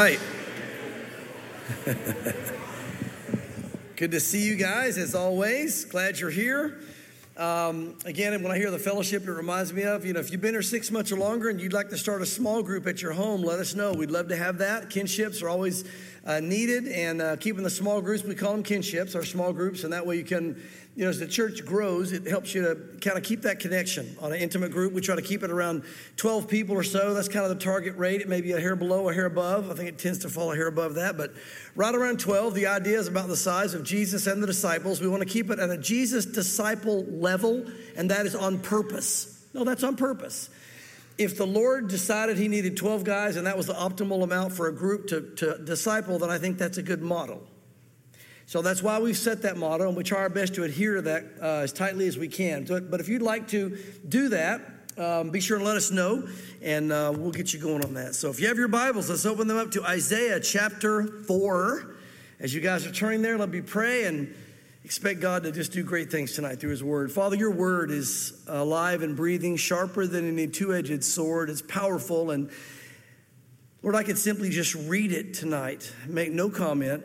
right. Good to see you guys, as always. Glad you're here. Again, when I hear the fellowship, it reminds me of, if you've been here 6 months or longer and you'd like to start a small group at your home, let us know. We'd love to have that. Kinships are always needed, and keeping the small groups, we call them kinships, our small groups, and that way you can, as the church grows, it helps you to kind of keep that connection. On an intimate group, we try to keep it around 12 people or so. That's kind of the target rate. It may be a hair below, a hair above. I think it tends to fall a hair above that, but right around 12. The idea is about the size of Jesus and the disciples. We want to keep it at a Jesus disciple level, and that is on purpose. No, that's on purpose. If the Lord decided he needed 12 guys and that was the optimal amount for a group to disciple, then I think that's a good model. So that's why we've set that model, and we try our best to adhere to that as tightly as we can. But if you'd like to do that, be sure and let us know, and we'll get you going on that. So if you have your Bibles, let's open them up to Isaiah chapter 4. As you guys are turning there, let me pray and expect God to just do great things tonight through his word. Father, your word is alive and breathing, sharper than any two-edged sword. It's powerful, and Lord, I could simply just read it tonight, make no comment,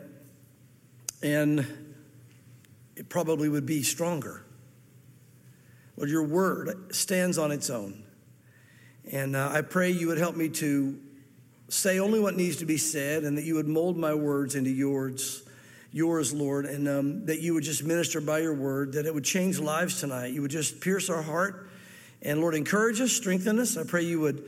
and it probably would be stronger. Lord, your word stands on its own. And I pray you would help me to say only what needs to be said, and that you would mold my words into yours, Lord, and that you would just minister by your word, that it would change lives tonight. You would just pierce our heart, and Lord, encourage us, strengthen us. I pray you would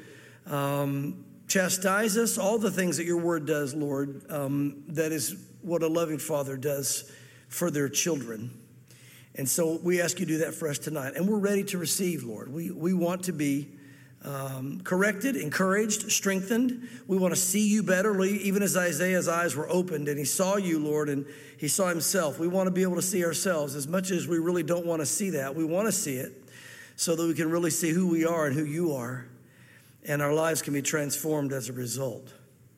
chastise us, all the things that your word does, Lord. That is what a loving father does for their children. And so we ask you to do that for us tonight. And we're ready to receive, Lord. We want to be corrected, encouraged, strengthened. We want to see you better, even as Isaiah's eyes were opened and he saw you, Lord, and he saw himself. We want to be able to see ourselves. As much as we really don't want to see that, we want to see it so that we can really see who we are and who you are, and our lives can be transformed as a result.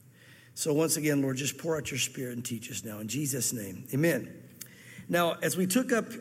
So once again, Lord, just pour out your spirit and teach us now. In Jesus' name, amen. Now, as we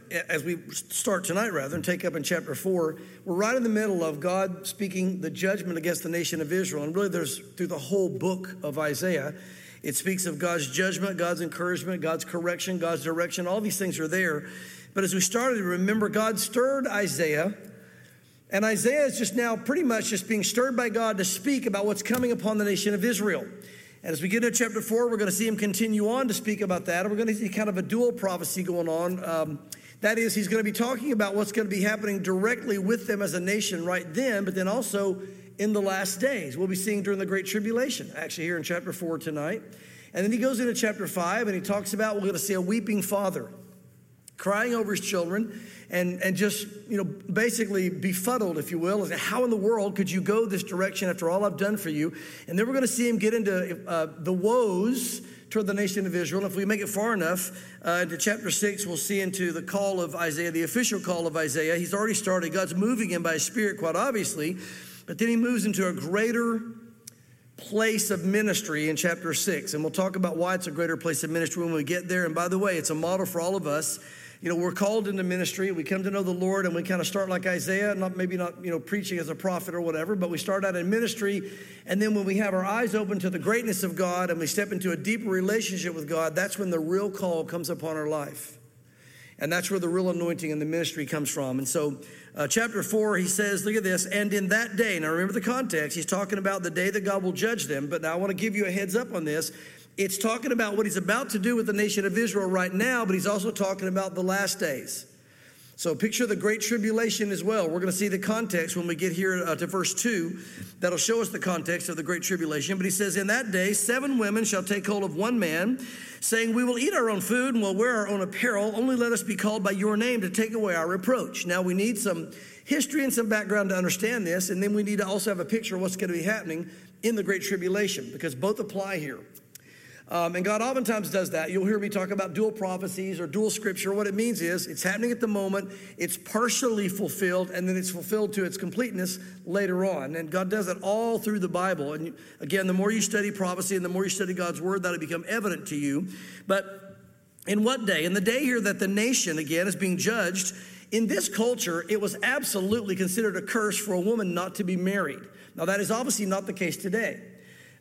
start tonight, and take up in chapter 4, we're right in the middle of God speaking the judgment against the nation of Israel. And really, through the whole book of Isaiah, it speaks of God's judgment, God's encouragement, God's correction, God's direction. All these things are there. But as we started to remember, God stirred Isaiah. And Isaiah is just now pretty much just being stirred by God to speak about what's coming upon the nation of Israel. And as we get into chapter 4, we're going to see him continue on to speak about that. And we're going to see kind of a dual prophecy going on. That is, he's going to be talking about what's going to be happening directly with them as a nation right then, but then also in the last days. We'll be seeing during the Great Tribulation, actually here in chapter 4 tonight. And then he goes into chapter 5, and he talks about, we're going to see a weeping father crying over his children and just, basically befuddled, if you will, as to how in the world could you go this direction after all I've done for you? And then we're going to see him get into the woes toward the nation of Israel. And if we make it far enough, into chapter 6, we'll see into the call of Isaiah, the official call of Isaiah. He's already started. God's moving him by his spirit, quite obviously. But then he moves into a greater place of ministry in chapter 6. And we'll talk about why it's a greater place of ministry when we get there. And by the way, it's a model for all of us. We're called into ministry. We come to know the Lord, and we kind of start like Isaiah, not preaching as a prophet or whatever, but we start out in ministry. And then when we have our eyes open to the greatness of God and we step into a deeper relationship with God, that's when the real call comes upon our life. And that's where the real anointing in the ministry comes from. And so chapter 4, he says, look at this, and in that day, now remember the context, he's talking about the day that God will judge them. But now I want to give you a heads up on this. It's talking about what he's about to do with the nation of Israel right now, but he's also talking about the last days. So picture the Great Tribulation as well. We're going to see the context when we get here to verse 2. That'll show us the context of the Great Tribulation. But he says, in that day, 7 women shall take hold of one man, saying, we will eat our own food and will wear our own apparel. Only let us be called by your name to take away our reproach. Now we need some history and some background to understand this. And then we need to also have a picture of what's going to be happening in the Great Tribulation, because both apply here. And God oftentimes does that. You'll hear me talk about dual prophecies or dual scripture. What it means is it's happening at the moment, it's partially fulfilled, and then it's fulfilled to its completeness later on. And God does that all through the Bible. And again, the more you study prophecy and the more you study God's word, that'll become evident to you. But in what day? In the day here that the nation, again, is being judged, in this culture, it was absolutely considered a curse for a woman not to be married. Now, that is obviously not the case today.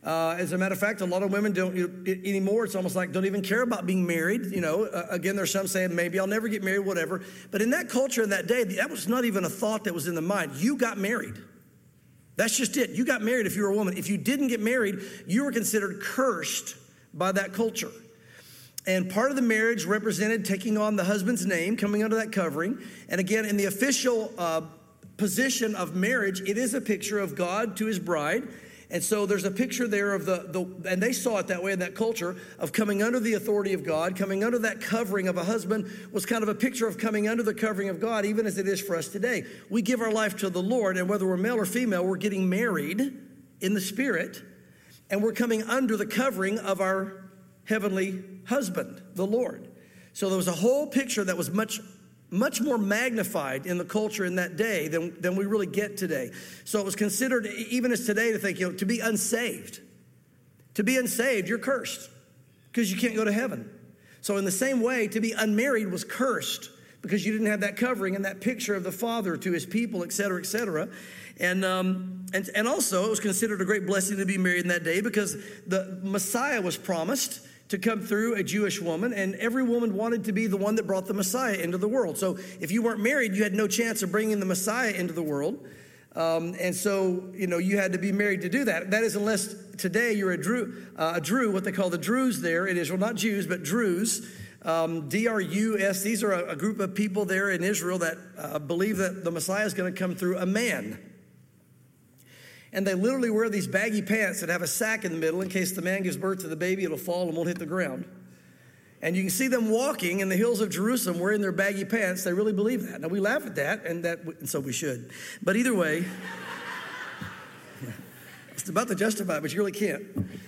As a matter of fact, a lot of women don't anymore. It's almost like don't even care about being married. Again, there's some saying maybe I'll never get married, whatever. But in that culture in that day, that was not even a thought that was in the mind. You got married. That's just it. You got married if you were a woman. If you didn't get married, you were considered cursed by that culture. And part of the marriage represented taking on the husband's name, coming under that covering. And again, in the official position of marriage, it is a picture of God to his bride. And so there's a picture there of and they saw it that way in that culture, of coming under the authority of God, coming under that covering of a husband was kind of a picture of coming under the covering of God, even as it is for us today. We give our life to the Lord, and whether we're male or female, we're getting married in the Spirit, and we're coming under the covering of our heavenly husband, the Lord. So there was a whole picture that was much more magnified in the culture in that day than we really get today. So it was considered, even as today, to think, to be unsaved. To be unsaved, you're cursed because you can't go to heaven. So in the same way, to be unmarried was cursed because you didn't have that covering and that picture of the Father to his people, et cetera, et cetera. And also it was considered a great blessing to be married in that day because the Messiah was promised to come through a Jewish woman, and every woman wanted to be the one that brought the Messiah into the world. So if you weren't married, you had no chance of bringing the Messiah into the world. And so, you had to be married to do that. That is, unless today you're a Drew, what they call the Druze there in Israel, not Jews, but Druze, D-R-U-S. These are a group of people there in Israel that believe that the Messiah is going to come through a man. And they literally wear these baggy pants that have a sack in the middle in case the man gives birth to the baby, it'll fall and won't hit the ground. And you can see them walking in the hills of Jerusalem wearing their baggy pants. They really believe that. Now, we laugh at that, and so we should. But either way, it's about to justify it, but you really can't.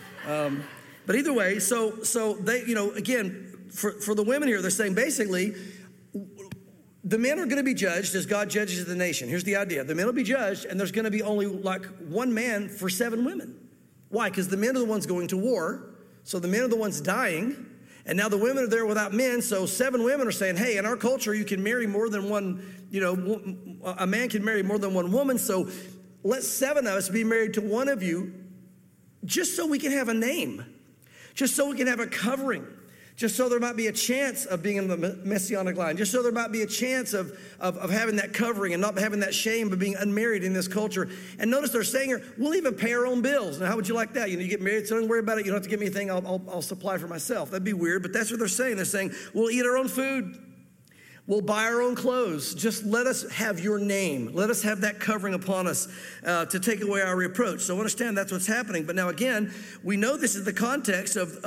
But either way, so they, again, for the women here, they're saying basically, the men are going to be judged as God judges the nation. Here's the idea. The men will be judged, and there's going to be only like one man for 7 women. Why? Because the men are the ones going to war, so the men are the ones dying, and now the women are there without men, so 7 women are saying, hey, in our culture, you can marry more than one, a man can marry more than one woman, so let 7 of us be married to one of you just so we can have a name, just so we can have a covering. Just so there might be a chance of being in the messianic line. Just so there might be a chance of having that covering and not having that shame of being unmarried in this culture. And notice they're saying here, we'll even pay our own bills. Now, how would you like that? You get married, so don't worry about it. You don't have to give me anything. I'll supply for myself. That'd be weird, but that's what they're saying. They're saying, we'll eat our own food. We'll buy our own clothes. Just let us have your name. Let us have that covering upon us to take away our reproach. So understand that's what's happening. But now again, we know this is the context of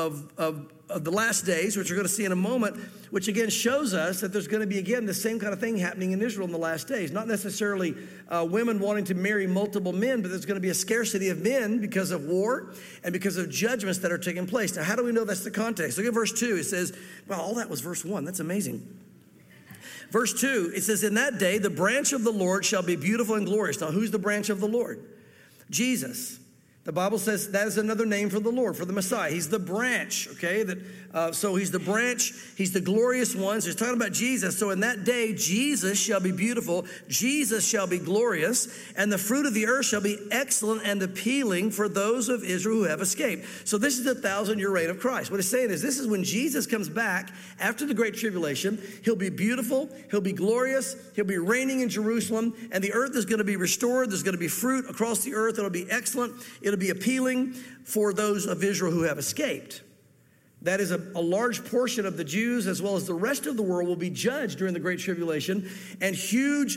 the last days, which we're going to see in a moment, which again shows us that there's going to be again the same kind of thing happening in Israel in the last days. Not necessarily women wanting to marry multiple men, but there's going to be a scarcity of men because of war and because of judgments that are taking place. Now, how do we know that's the context? Look at verse 2. It says, well, all that was verse 1. That's amazing. Verse 2, it says, in that day, the branch of the Lord shall be beautiful and glorious. Now, who's the branch of the Lord? Jesus. The Bible says that is another name for the Lord, for the Messiah. He's the branch, okay? So he's the branch. He's the glorious one. So he's talking about Jesus. So in that day, Jesus shall be beautiful. Jesus shall be glorious. And the fruit of the earth shall be excellent and appealing for those of Israel who have escaped. So this is the 1,000-year reign of Christ. What it's saying is this is when Jesus comes back after the Great Tribulation. He'll be beautiful. He'll be glorious. He'll be reigning in Jerusalem. And the earth is going to be restored. There's going to be fruit across the earth. It'll be excellent. It'll be appealing for those of Israel who have escaped. That is a large portion of the Jews as well as the rest of the world will be judged during the Great Tribulation, and huge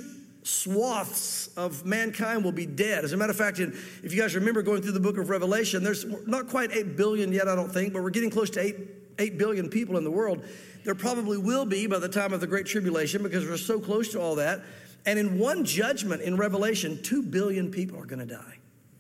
swaths of mankind will be dead. As a matter of fact, if you guys remember going through the book of Revelation, there's not quite 8 billion yet, I don't think, but we're getting close to 8 billion people in the world. There probably will be by the time of the Great Tribulation because we're so close to all that. And in one judgment in Revelation, 2 billion people are going to die.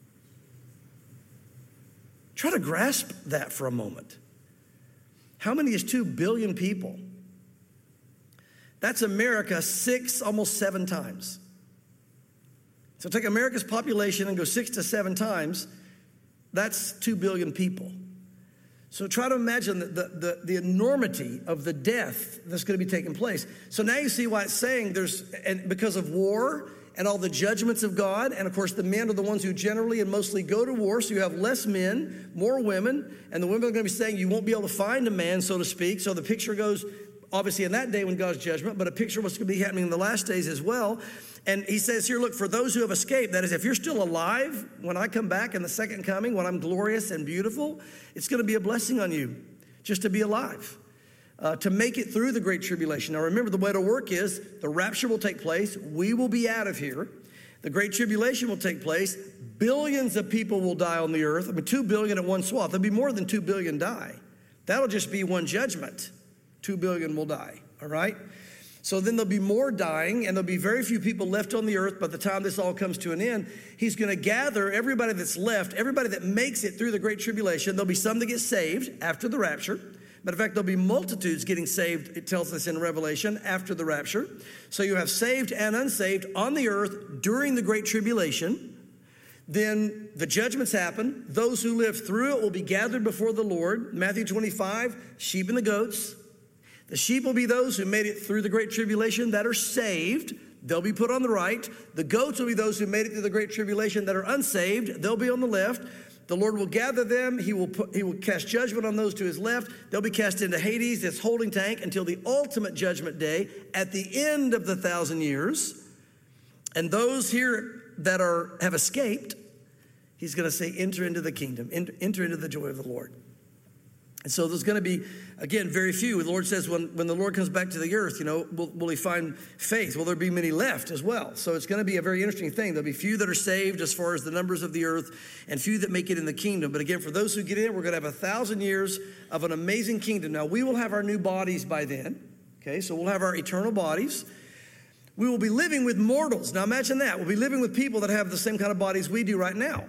Try to grasp that for a moment. How many is 2 billion people? That's America 6, almost 7 times. So take America's population and go 6 to 7 times. That's 2 billion people. So try to imagine the enormity of the death that's going to be taking place. So now you see why it's saying and because of war and all the judgments of God. And of course, the men are the ones who generally and mostly go to war. So you have less men, more women. And the women are going to be saying you won't be able to find a man, so to speak. So the picture goes, obviously, in that day when God's judgment, but a picture of what's going to be happening in the last days as well. And he says here, look, for those who have escaped, that is, if you're still alive when I come back in the second coming, when I'm glorious and beautiful, it's going to be a blessing on you just to be alive. To make it through the great tribulation. Now remember, the way it'll work is the rapture will take place. We will be out of here. The great tribulation will take place. Billions of people will die on the earth. 2 billion at one swath. There'll be more than 2 billion die. That'll just be one judgment. 2 billion will die, all right? So then there'll be more dying, and there'll be very few people left on the earth by the time this all comes to an end. He's going to gather everybody that's left, everybody that makes it through the great tribulation. There'll be some that get saved after the rapture. Matter of fact, there'll be multitudes getting saved, it tells us in Revelation, after the rapture. So you have saved and unsaved on the earth during the great tribulation. Then the judgments happen. Those who live through it will be gathered before the Lord. Matthew 25, sheep and the goats. The sheep will be those who made it through the great tribulation that are saved. They'll be put on the right. The goats will be those who made it through the great tribulation that are unsaved. They'll be on the left. The Lord will gather them. He will cast judgment on those to his left. They'll be cast into Hades, this holding tank, until the ultimate judgment day at the end of the 1,000 years. And those here that have escaped, he's going to say, enter into the kingdom, enter into the joy of the Lord. And so there's going to be, again, very few. The Lord says when the Lord comes back to the earth, will he find faith? Will there be many left as well? So it's going to be a very interesting thing. There'll be few that are saved as far as the numbers of the earth, and few that make it in the kingdom. But again, for those who get in, we're going to have 1,000 years of an amazing kingdom. Now, we will have our new bodies by then. Okay, so we'll have our eternal bodies. We will be living with mortals. Now imagine that. We'll be living with people that have the same kind of bodies we do right now.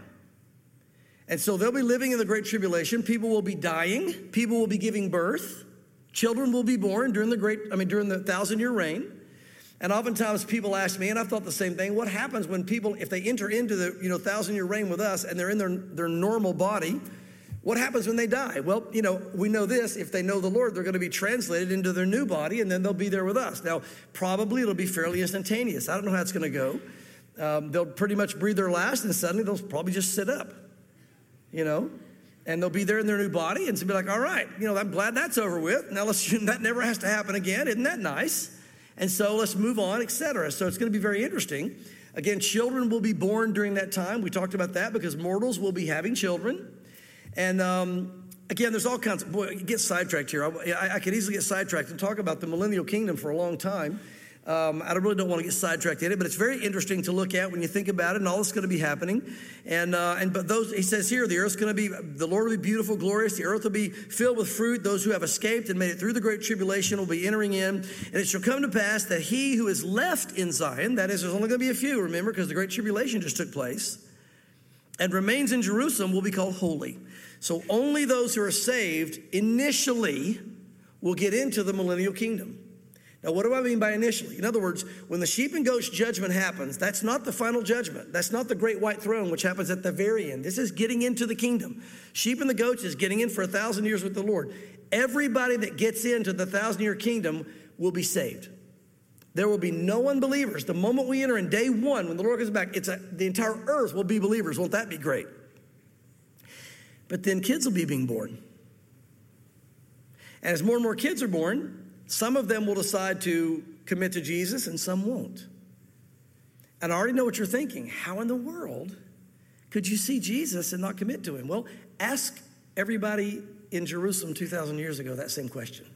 And so they'll be living in the great tribulation. People will be dying. People will be giving birth. Children will be born during the 1,000-year reign. And oftentimes people ask me, and I've thought the same thing, what happens when people, if they enter into the 1,000-year reign with us and they're in their normal body, what happens when they die? Well, we know this. If they know the Lord, they're going to be translated into their new body, and then they'll be there with us. Now, probably it'll be fairly instantaneous. I don't know how it's going to go. They'll pretty much breathe their last, and suddenly they'll probably just sit up. And they'll be there in their new body, and so be like, all right, I'm glad that's over with. Now that never has to happen again. Isn't that nice? And so let's move on, etc. So it's going to be very interesting. Again, children will be born during that time. We talked about that because mortals will be having children. And again, there's all kinds of, get sidetracked here. I could easily get sidetracked and talk about the millennial kingdom for a long time. I really don't want to get sidetracked in it, but it's very interesting to look at when you think about it and all that's going to be happening. But those, he says here, the earth's going to be, the Lord will be beautiful, glorious. The earth will be filled with fruit. Those who have escaped and made it through the great tribulation will be entering in. And it shall come to pass that he who is left in Zion, that is, there's only going to be a few, remember, because the great tribulation just took place, and remains in Jerusalem will be called holy. So only those who are saved initially will get into the millennial kingdom. Now, what do I mean by initially? In other words, when the sheep and goats judgment happens, that's not the final judgment. That's not the great white throne, which happens at the very end. This is getting into the kingdom. Sheep and the goats is getting in for 1,000 years with the Lord. Everybody that gets into the 1,000-year kingdom will be saved. There will be no unbelievers. The moment we enter in day one, when the Lord comes back, the entire earth will be believers. Won't that be great? But then kids will be being born. And as more and more kids are born, some of them will decide to commit to Jesus and some won't. And I already know what you're thinking. How in the world could you see Jesus and not commit to him? Well, ask everybody in Jerusalem 2,000 years ago that same question.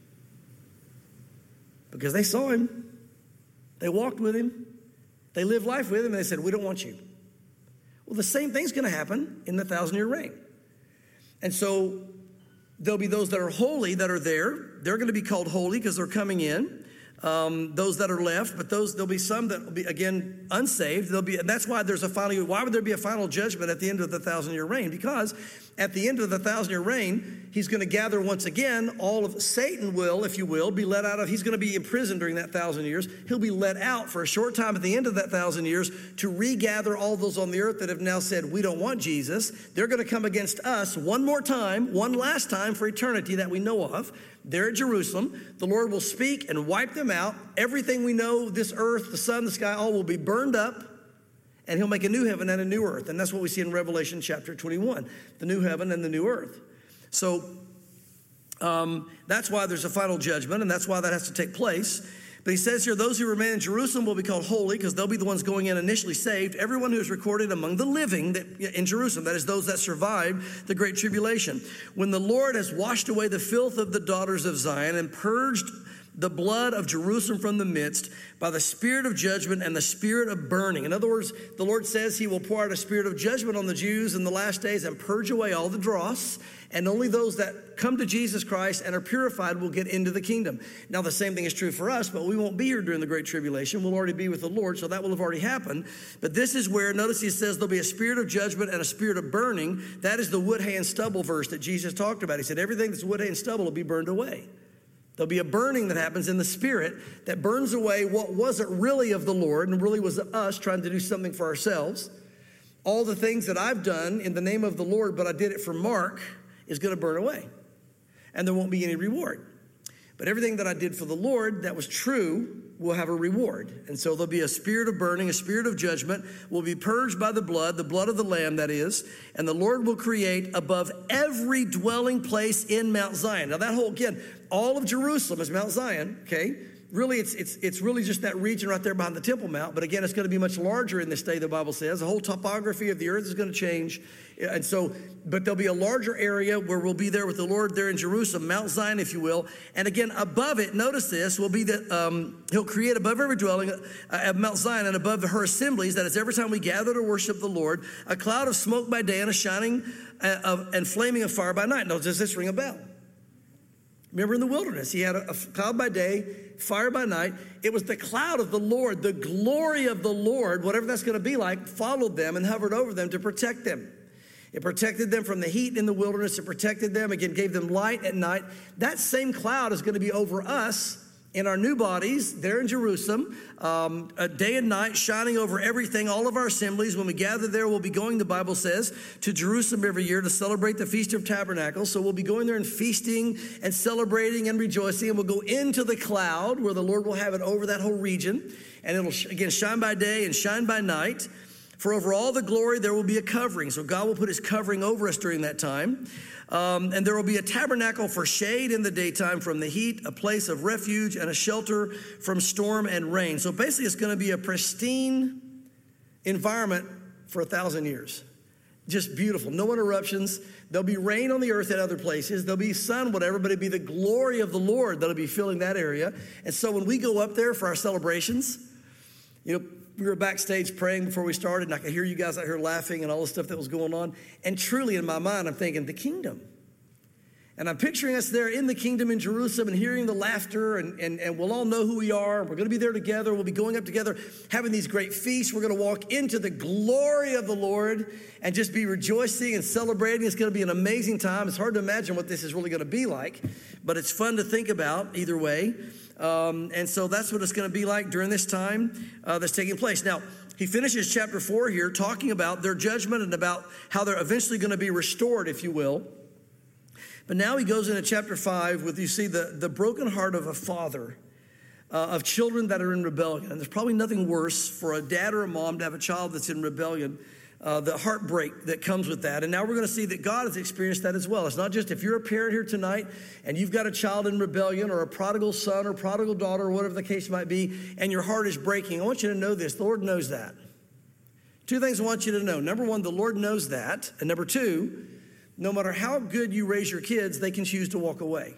Because they saw him. They walked with him. They lived life with him, and they said, we don't want you. Well, the same thing's going to happen in the 1,000-year reign. And so there'll be those that are holy that are there. They're going to be called holy because they're coming in. Those that are left, but there'll be some that will be, again, unsaved. And that's why why would there be a final judgment at the end of the 1,000-year reign? Because at the end of the 1,000-year reign, he's going to gather once again all of Satan will, if you will, be let out of, he's going to be imprisoned during that 1,000 years. He'll be let out for a short time at the end of that 1,000 years to regather all those on the earth that have now said, we don't want Jesus. They're going to come against us one more time, one last time for eternity that we know of. There at Jerusalem, the Lord will speak and wipe them out. Everything we know, this earth, the sun, the sky, all will be burned up. and he'll make a new heaven and a new earth. And that's what we see in Revelation chapter 21, the new heaven and the new earth. So that's why there's a final judgment, and that's why that has to take place. But he says here, those who remain in Jerusalem will be called holy because they'll be the ones going in initially saved. Everyone who is recorded among the living in Jerusalem, that is those that survived the great tribulation. When the Lord has washed away the filth of the daughters of Zion and purged the blood of Jerusalem from the midst by the spirit of judgment and the spirit of burning. In other words, the Lord says he will pour out a spirit of judgment on the Jews in the last days and purge away all the dross. And only those that come to Jesus Christ and are purified will get into the kingdom. Now, the same thing is true for us, but we won't be here during the Great Tribulation. We'll already be with the Lord, so that will have already happened. But this is where, notice he says there'll be a spirit of judgment and a spirit of burning. That is the wood, hay, and stubble verse that Jesus talked about. He said everything that's wood, hay, and stubble will be burned away. There'll be a burning that happens in the spirit that burns away what wasn't really of the Lord and really was us trying to do something for ourselves. All the things that I've done in the name of the Lord, but I did it for Mark, is going to burn away. And there won't be any reward. But everything that I did for the Lord that was true will have a reward. And so there'll be a spirit of burning, a spirit of judgment, will be purged by the blood of the Lamb, that is. And the Lord will create above every dwelling place in Mount Zion. Now that whole, again, all of Jerusalem is Mount Zion, okay? Really, it's really just that region right there behind the Temple Mount. But again, it's going to be much larger in this day, the Bible says. The whole topography of the earth is going to change. And so, but there'll be a larger area where we'll be there with the Lord there in Jerusalem, Mount Zion, if you will. And again, above it, notice this, will be that he'll create above every dwelling at Mount Zion and above her assemblies, that is every time we gather to worship the Lord, a cloud of smoke by day and a shining and flaming of fire by night. Now, does this ring a bell? Remember in the wilderness, he had a cloud by day, fire by night. It was the cloud of the Lord, the glory of the Lord, whatever that's going to be like, followed them and hovered over them to protect them. It protected them from the heat in the wilderness. It protected them, again, gave them light at night. That same cloud is going to be over us in our new bodies there in Jerusalem, day and night, shining over everything, all of our assemblies. When we gather there, we'll be going, the Bible says, to Jerusalem every year to celebrate the Feast of Tabernacles. So we'll be going there and feasting and celebrating and rejoicing. And we'll go into the cloud where the Lord will have it over that whole region. And it'll, again, shine by day and shine by night. For over all the glory, there will be a covering. So God will put his covering over us during that time. And there will be a tabernacle for shade in the daytime from the heat, a place of refuge, and a shelter from storm and rain. So basically, it's going to be a pristine environment for 1,000 years. Just beautiful. No interruptions. There'll be rain on the earth at other places. There'll be sun, whatever, but it'll be the glory of the Lord that'll be filling that area. And so when we go up there for our celebrations, you know, we were backstage praying before we started, and I could hear you guys out here laughing and all the stuff that was going on. And truly in my mind, I'm thinking, the kingdom. And I'm picturing us there in the kingdom in Jerusalem and hearing the laughter, and we'll all know who we are. We're going to be there together. We'll be going up together, having these great feasts. We're going to walk into the glory of the Lord and just be rejoicing and celebrating. It's going to be an amazing time. It's hard to imagine what this is really going to be like, but it's fun to think about either way. And so that's what it's going to be like during this time that's taking place. Now, he finishes chapter 4 here talking about their judgment and about how they're eventually going to be restored, if you will. But now he goes into chapter 5 with, you see, the broken heart of a father of children that are in rebellion. And there's probably nothing worse for a dad or a mom to have a child that's in rebellion, the heartbreak that comes with that. And now we're going to see that God has experienced that as well. It's not just if you're a parent here tonight and you've got a child in rebellion or a prodigal son or prodigal daughter or whatever the case might be, and your heart is breaking. I want you to know this. The Lord knows that. Two things I want you to know. Number one, the Lord knows that. And number two, no matter how good you raise your kids, they can choose to walk away.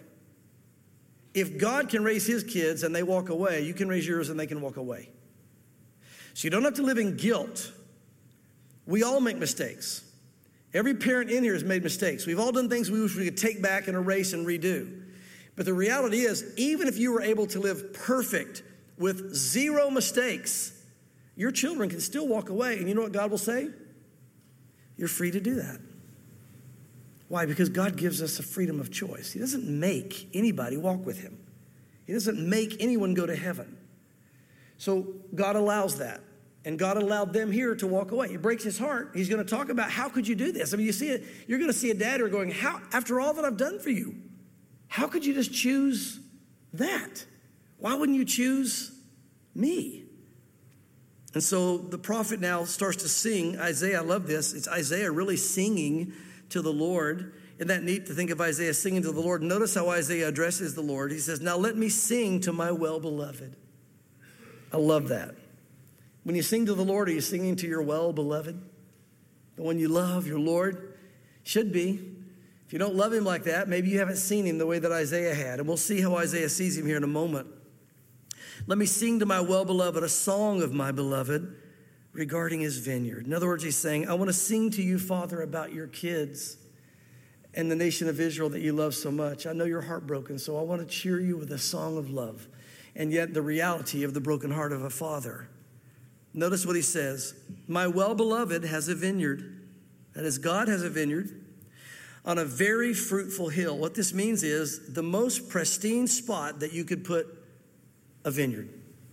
If God can raise his kids and they walk away, you can raise yours and they can walk away. So you don't have to live in guilt. We all make mistakes. Every parent in here has made mistakes. We've all done things we wish we could take back and erase and redo. But the reality is, even if you were able to live perfect with zero mistakes, your children can still walk away. And you know what God will say? You're free to do that. Why? Because God gives us a freedom of choice. He doesn't make anybody walk with him. He doesn't make anyone go to heaven. So God allows that. And God allowed them here to walk away. It breaks his heart. He's going to talk about, how could you do this? I mean, you see it. You're going to see a dad who are going, how, after all that I've done for you, how could you just choose that? Why wouldn't you choose me? And so the prophet now starts to sing. Isaiah, I love this. It's Isaiah really singing to the Lord. Isn't that neat to think of Isaiah singing to the Lord? Notice how Isaiah addresses the Lord. He says, now let me sing to my well-beloved. I love that. When you sing to the Lord, are you singing to your well-beloved? The one you love, your Lord? Should be. If you don't love him like that, maybe you haven't seen him the way that Isaiah had. And we'll see how Isaiah sees him here in a moment. Let me sing to my well-beloved a song of my beloved regarding his vineyard. In other words, he's saying, I want to sing to you, Father, about your kids and the nation of Israel that you love so much. I know you're heartbroken, so I want to cheer you with a song of love. And yet the reality of the broken heart of a father. Notice what he says. My well-beloved has a vineyard. That is, God has a vineyard on a very fruitful hill. What this means is the most pristine spot that you could put a vineyard.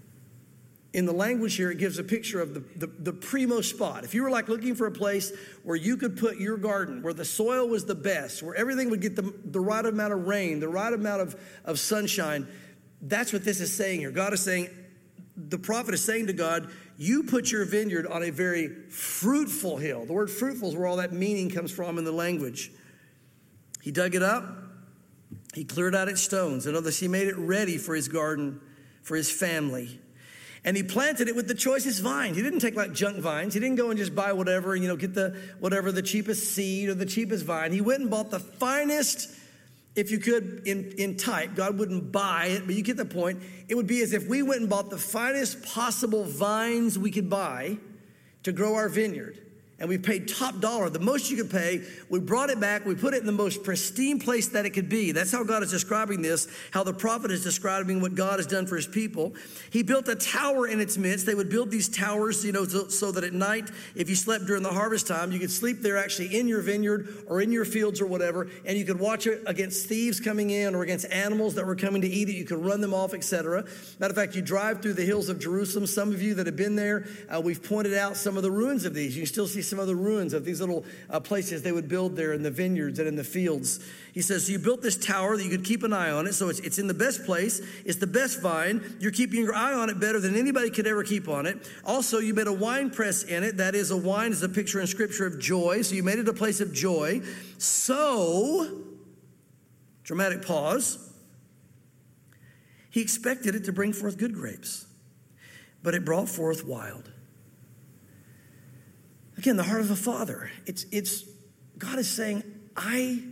In the language here, it gives a picture of the primo spot. If you were like looking for a place where you could put your garden, where the soil was the best, where everything would get the right amount of rain, the right amount of sunshine, that's what this is saying here. God is saying, the prophet is saying to God, you put your vineyard on a very fruitful hill. The word fruitful is where all that meaning comes from in the language. He dug it up. He cleared out its stones. In other words, he made it ready for his garden, for his family. And he planted it with the choicest vine. He didn't take like junk vines. He didn't go and just buy whatever, get the cheapest seed or the cheapest vine. He went and bought the finest, if you could, in type. God wouldn't buy it, but you get the point. It would be as if we went and bought the finest possible vines we could buy to grow our vineyard. And we paid top dollar, the most you could pay. We brought it back. We put it in the most pristine place that it could be. That's how God is describing this, how the prophet is describing what God has done for his people. He built a tower in its midst. They would build these towers, so that at night, if you slept during the harvest time, you could sleep there actually in your vineyard or in your fields or whatever, and you could watch it against thieves coming in or against animals that were coming to eat it. You could run them off, etc. Matter of fact, you drive through the hills of Jerusalem. Some of you that have been there, we've pointed out some of the ruins of these. You can still see some of the ruins of these little places they would build there in the vineyards and in the fields. He says, so you built this tower that you could keep an eye on it. So it's in the best place. It's the best vine. You're keeping your eye on it better than anybody could ever keep on it. Also, you made a wine press in it. That is, a wine is a picture in Scripture of joy. So you made it a place of joy. So, dramatic pause. He expected it to bring forth good grapes, but it brought forth wild. Again, the heart of a father. It's God is saying, I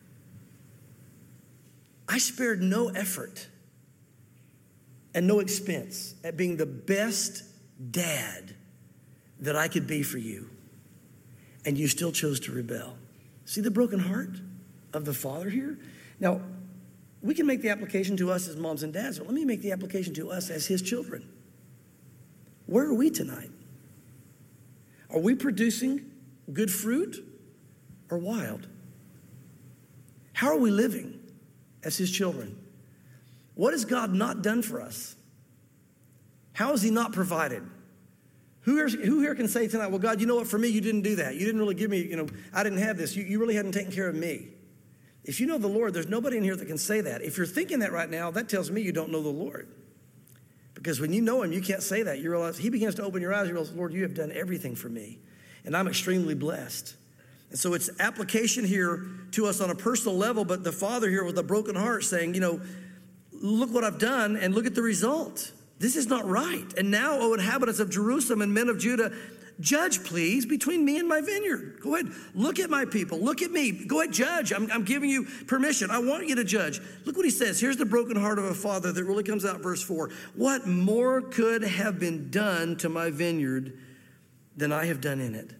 spared no effort and no expense at being the best dad that I could be for you. And you still chose to rebel. See the broken heart of the father here? Now, we can make the application to us as moms and dads, but let me make the application to us as his children. Where are we tonight? Are we producing good fruit or wild? How are we living as his children? What has God not done for us? How has he not provided? Who here can say tonight, well, God, you know what, for me, you didn't do that. You didn't really give me, I didn't have this. You really hadn't taken care of me. If you know the Lord, there's nobody in here that can say that. If you're thinking that right now, that tells me you don't know the Lord. Because when you know him, you can't say that. You realize he begins to open your eyes. You realize, Lord, you have done everything for me. And I'm extremely blessed. And so it's application here to us on a personal level. But the father here with a broken heart saying, look what I've done and look at the result. This is not right. And now, O inhabitants of Jerusalem and men of Judah, judge, please, between me and my vineyard. Go ahead. Look at my people. Look at me. Go ahead, judge. I'm giving you permission. I want you to judge. Look what he says. Here's the broken heart of a father that really comes out, verse 4. What more could have been done to my vineyard than I have done in it?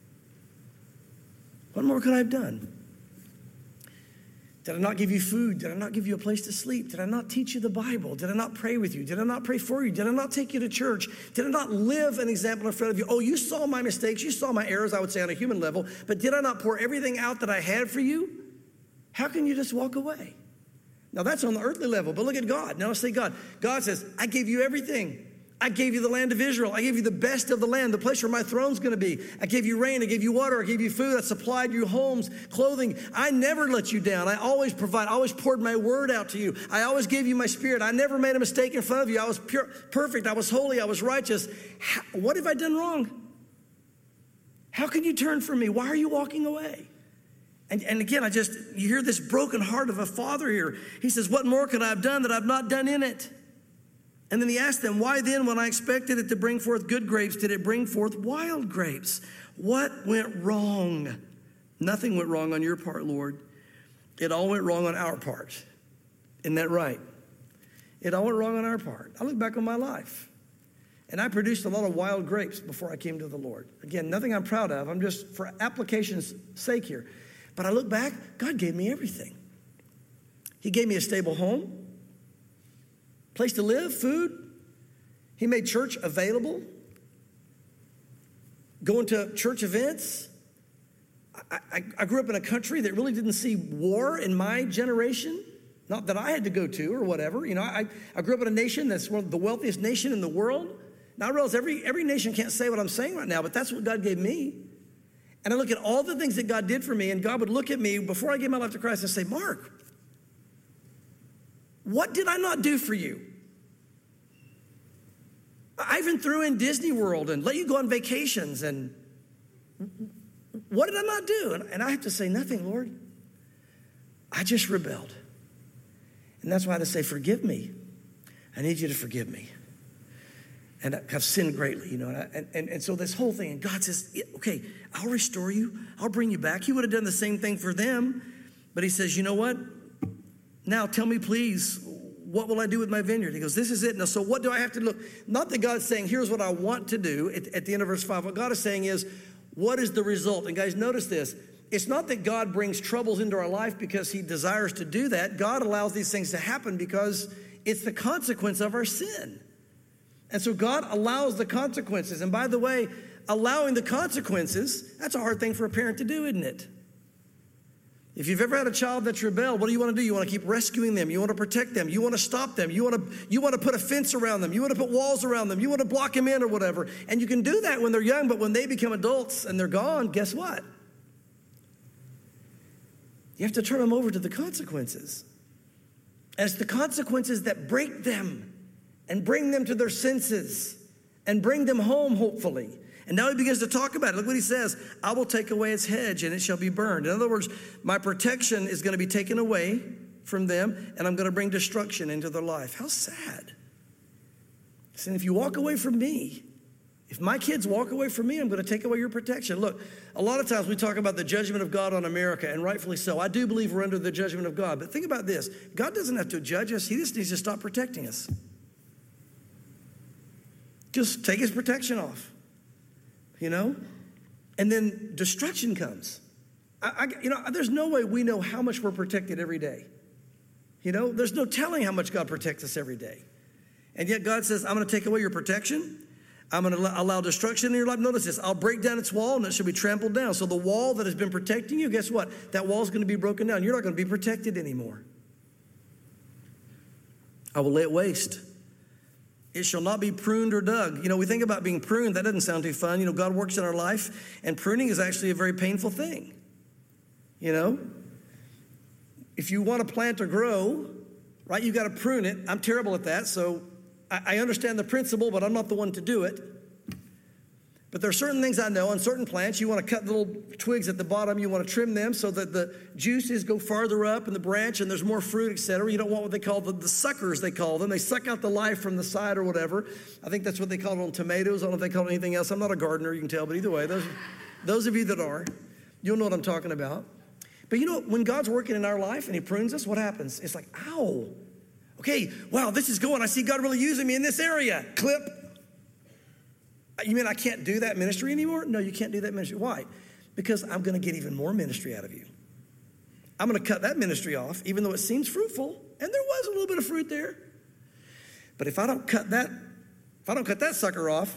What more could I have done? Did I not give you food? Did I not give you a place to sleep? Did I not teach you the Bible? Did I not pray with you? Did I not pray for you? Did I not take you to church? Did I not live an example in front of you? Oh, you saw my mistakes. You saw my errors, I would say, on a human level. But did I not pour everything out that I had for you? How can you just walk away? Now, that's on the earthly level. But look at God. Now, let's say God. God says, I gave you everything. I gave you the land of Israel. I gave you the best of the land, the place where my throne's going to be. I gave you rain. I gave you water. I gave you food. I supplied you homes, clothing. I never let you down. I always provide. I always poured my word out to you. I always gave you my spirit. I never made a mistake in front of you. I was pure, perfect. I was holy. I was righteous. What have I done wrong? How can you turn from me? Why are you walking away? And again, you hear this broken heart of a father here. He says, what more could I have done that I've not done in it? And then he asked them, why then, when I expected it to bring forth good grapes, did it bring forth wild grapes? What went wrong? Nothing went wrong on your part, Lord. It all went wrong on our part. Isn't that right? It all went wrong on our part. I look back on my life, and I produced a lot of wild grapes before I came to the Lord. Again, nothing I'm proud of. I'm just for application's sake here. But I look back, God gave me everything. He gave me a stable home, place to live, food. He made church available. Going to church events. I grew up in a country that really didn't see war in my generation. Not that I had to go to or whatever. You know, I grew up in a nation that's one of the wealthiest nation in the world. Now I realize every nation can't say what I'm saying right now, but that's what God gave me. And I look at all the things that God did for me, and God would look at me before I gave my life to Christ and say, Mark, what did I not do for you? I even threw in Disney World and let you go on vacations. And what did I not do? And I have to say, nothing, Lord. I just rebelled. And that's why I had to say, forgive me. I need you to forgive me. And I have sinned greatly, you know. And so this whole thing, and God says, okay, I'll restore you. I'll bring you back. He would have done the same thing for them. But he says, you know what? Now tell me, please, what will I do with my vineyard? He goes, this is it. Now, so what do I have to look? Not that God's saying, here's what I want to do at the end of verse 5. What God is saying is, what is the result? And guys, notice this. It's not that God brings troubles into our life because he desires to do that. God allows these things to happen because it's the consequence of our sin. And so God allows the consequences. And by the way, allowing the consequences, that's a hard thing for a parent to do, isn't it? If you've ever had a child that's rebelled, what do you want to do? You want to keep rescuing them. You want to protect them. You want to stop them. You want to put a fence around them. You want to put walls around them. You want to block them in or whatever. And you can do that when they're young, but when they become adults and they're gone, guess what? You have to turn them over to the consequences. And it's the consequences that break them and bring them to their senses and bring them home, hopefully. And now he begins to talk about it. Look what he says. I will take away its hedge and it shall be burned. In other words, my protection is going to be taken away from them and I'm going to bring destruction into their life. How sad. And if you walk away from me, if my kids walk away from me, I'm going to take away your protection. Look, a lot of times we talk about the judgment of God on America, and rightfully so. I do believe we're under the judgment of God. But think about this. God doesn't have to judge us. He just needs to stop protecting us. Just take his protection off. You know? And then destruction comes. There's no way we know how much we're protected every day. You know? There's no telling how much God protects us every day. And yet God says, I'm going to take away your protection. I'm going to allow destruction in your life. Notice this. I'll break down its wall and it shall be trampled down. So the wall that has been protecting you, guess what? That wall is going to be broken down. You're not going to be protected anymore. I will lay it waste. It shall not be pruned or dug. You know, we think about being pruned. That doesn't sound too fun. You know, God works in our life, and pruning is actually a very painful thing. You know, if you want a plant to grow, right, you got to prune it. I'm terrible at that, so I understand the principle, but I'm not the one to do it. But there are certain things I know on certain plants. You want to cut the little twigs at the bottom. You want to trim them so that the juices go farther up in the branch and there's more fruit, etc. You don't want what they call the suckers, they call them. They suck out the life from the side or whatever. I think that's what they call it on tomatoes. I don't know if they call it anything else. I'm not a gardener, you can tell, but either way, those of you that are, you'll know what I'm talking about. But you know, when God's working in our life and he prunes us, what happens? It's like, ow. Okay, wow, this is going. I see God really using me in this area. Clip. You mean I can't do that ministry anymore? No, you can't do that ministry. Why? Because I'm going to get even more ministry out of you. I'm going to cut that ministry off, even though it seems fruitful, and there was a little bit of fruit there. But if I don't cut that sucker off,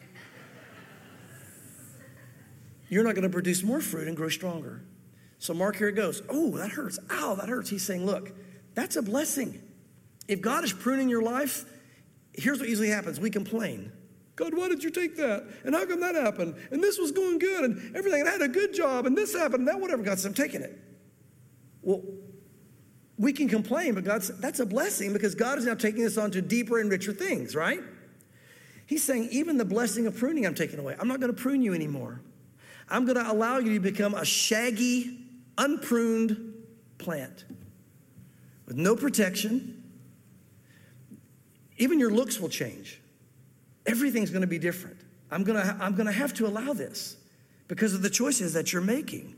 you're not going to produce more fruit and grow stronger. So Mark, here it goes. Oh, that hurts. Ow, that hurts. He's saying, look, that's a blessing. If God is pruning your life, here's what usually happens. We complain. God, why did you take that? And how come that happened? And this was going good and everything. And I had a good job and this happened and that whatever. God said, I'm taking it. Well, we can complain, but that's a blessing because God is now taking us on to deeper and richer things, right? He's saying, even the blessing of pruning I'm taking away. I'm not going to prune you anymore. I'm going to allow you to become a shaggy, unpruned plant with no protection. Even your looks will change. Everything's going to be different. I'm going to have to allow this because of the choices that you're making.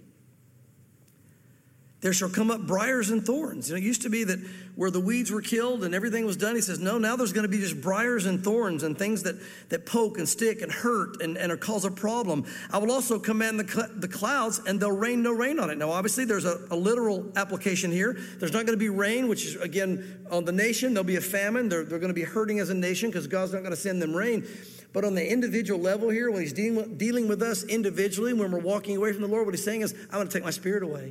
There shall come up briars and thorns. It used to be that where the weeds were killed and everything was done, he says, no, now there's going to be just briars and thorns and things that poke and stick and hurt and cause a problem. I will also command the clouds and they'll rain no rain on it. Now, obviously, there's a literal application here. There's not going to be rain, which is, again, on the nation. There'll be a famine. They're going to be hurting as a nation because God's not going to send them rain. But on the individual level here, when he's dealing with us individually, when we're walking away from the Lord, what he's saying is, I'm going to take my spirit away.